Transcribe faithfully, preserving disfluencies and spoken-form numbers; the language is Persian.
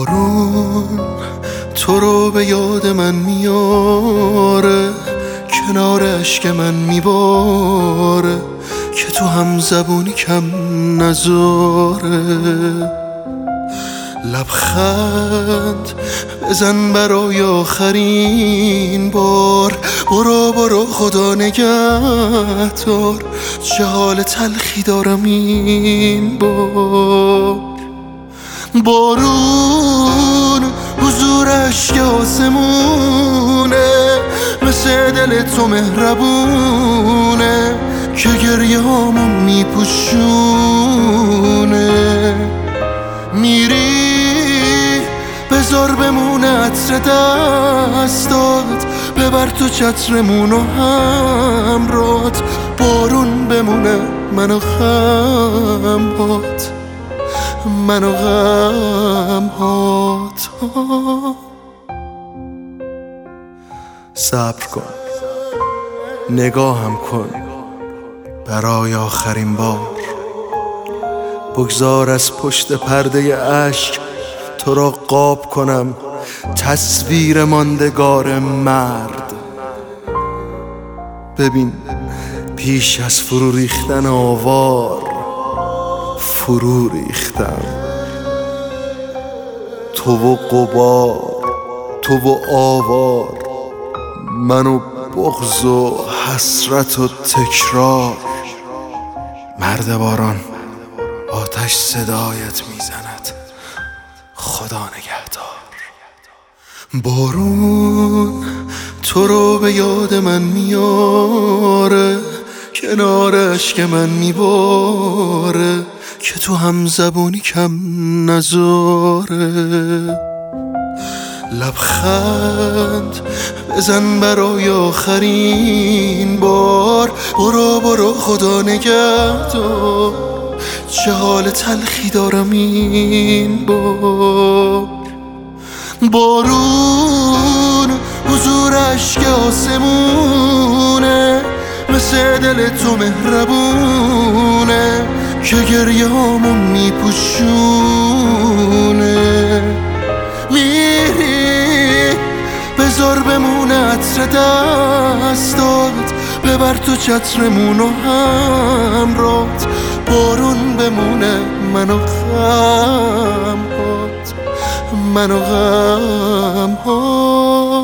بارون تو رو به یاد من میاره، کنار اشک من میباره که تو هم زبونی کم نذاره. لبخند بزن برای آخرین بار، برو برو خدا نگهدار، چه حال تلخی دارم این بار. بارون حضورش که آسمونه، مثل دل تو مهربونه که گریه هامو میپوشونه. میری بذار بمونه عطر دستات، ببر تو چترمونو همرات، بارون بمونه منو غمهات، منو غمهات. صبر کن، نگاهم کن برای آخرین بار، بگذار از پشت پرده اشک تو را قاب کنم تصویر ماندگار مرد. ببین پیش از فرو ریختن آوار فرو ریختم، تو و غبار، تو و آوار، من و بغض و حسرت و تکرار. مرد باران آتش صدایت میزند، خدا نگهدار. بارون تو رو به یاد من میاره، کنار اشک من میباره که تو هم زبونی کم نذاره. لبخند بزن برای آخرین بار، برو برو خدا نگهدار، چه حال تلخی دارم این بار. بارون حضورش که آسمونه، مثل دل تو مهربونه که گریه هامو میپوشونه. میری بذار بمونه عطر دستات، ببر تو چترمونو همرات، بارون بمونه منو غمهات، منو غمهات.